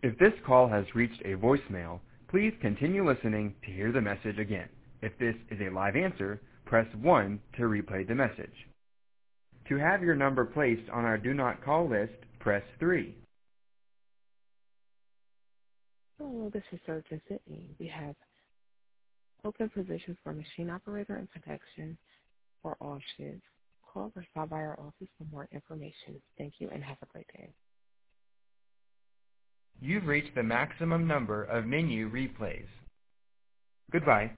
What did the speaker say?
If this call has reached a voicemail, please continue listening to hear the message again. If this is a live answer, press 1 to replay the message. To have your number placed on our do not call list, press 3. Hello, this is Surgeon Sydney. We have open positions for machine operator and production for all shifts. Call or stop by our office for more information. Thank you and have a great day. You've reached the maximum number of menu replays. Goodbye.